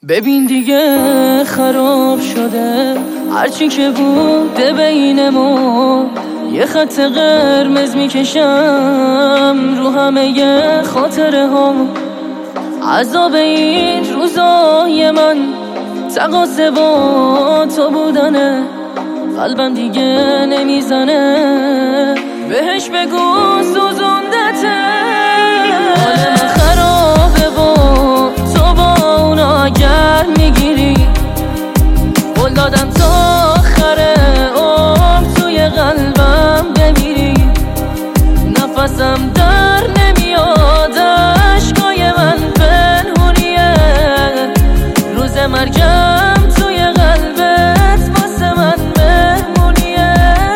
ببین دیگه خراب شده هرچی که بوده بین ما، یه خط قرمز میکشم رو همه خاطره ها. عذاب این روزای من تقاسه با تو بودنه، قلبم دیگه نمیزنه بهش بگو سوزوندته. حال من خرابه و تو با اونا گر میگیری، قول دادم تا آخره توی قلبم بمیری. نفسم در نمیاد، عشقای من پنهونیه، روز مرگم توی قلبت واسه من مهمونیه،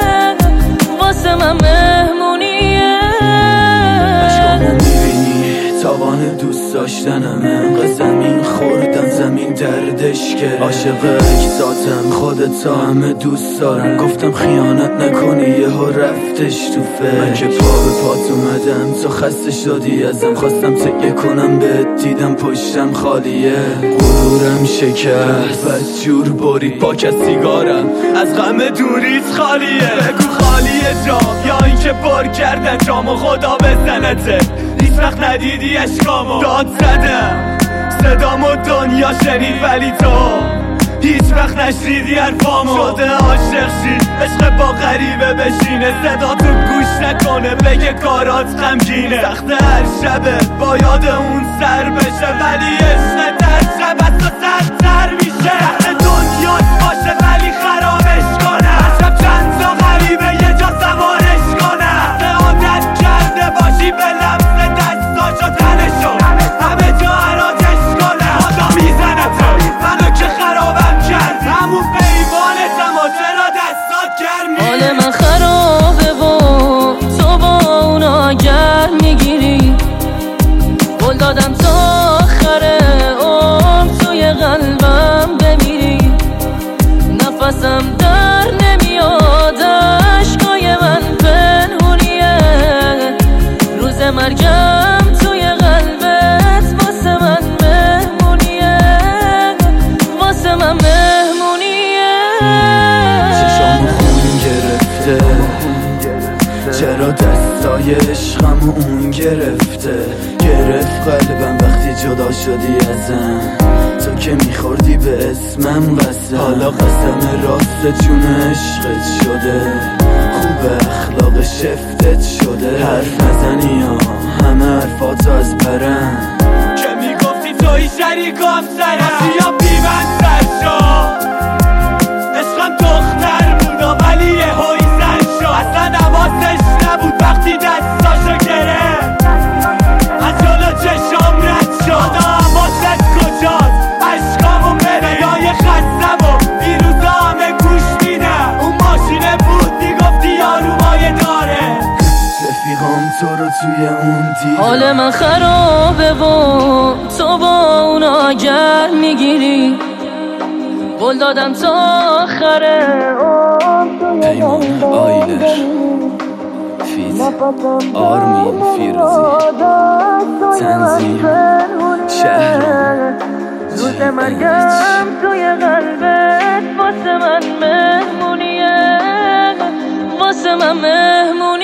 واسه من مهمونیه. عشقامو میبینی تاوان دوست داشتنمه، زمین خوردن زمین دردش که عاشق اجزاتم، خودت همه دوست دارم. گفتم خیانت نکنی یهو رفتش تو فکر. من که پا به پات اومدم تو خسته شدی ازم، خواستم تکیه کنم بهت دیدم پشتم خالیه. غرورم شکست بدجور برید پاک از سیگارم، از غم دوریت خالیه. بگو خالیه جام یا اینکه پر کردن جامو خدا بزنته. هیچ وقت ندیدی اشکامو داد زدم، صدامو دنیا شنید ولی تو هیچ وقت نشنیدی حرفامو. شده عاشق شی عشق با غریبه بشینه، صدا تو گوش نکنه بگه کارات غمگینه. سخته هر شبه با یاد اون سر بشه، ولی عشق در شب از تو سرتر میشه. سخته دنیات باشه ولی خرابش کنه، هر شب چند تا غریبه یه جا سوارش کنه. سخته عادت کرده باشی به لمس دستاشو تنشو، همه جا عراجش کنه. خدا میزنه تو منو که خرابم کرد، همون بیوانتم و چرا دستات گرمی. حال من خرابه و تو با اونا گر میگیری، قول دادم تا آخره توی قلبم بمیری. نفسم در نمیاد، عشقای من پنهونیه، روز مرگم توی قلبت واسه من مهمونیه، واسه من مهمونیه. چشامو خون گرفته، چرا دستای عشقمو اون گرفته. گرفت قلبم وقتی جدا شدی ازم، تو که میخوردی به اسمم قسم. حالا قسم راست جون عشقت شده، خوب اخلاق شفتت شده. حرف نزنی همه حرفاتو از برم، که میگفتی توی شریکام سرم. یا بی من سر شد عشقم دختر بودا ولی یه هوی زن شد. اصلا حواسش نبود وقتی دستاشو گرفت، از جلو چشام رد شد. حواست کجاست عشقامو بره یا یه خستم و این روزا همه گوش میدم. اون ماشینه بود میگفتی یارومایه داره، رفیقام تو رو توی اون دیدم. حال من خرابه و تو با اونا گر میگیری، قول دادم تا آخره پیمان آیلر فیت آرمین فیروزی تنظیم شهرام روز مرگم توی قلبت واسه من مهمونیه، واسه من مهمونیه.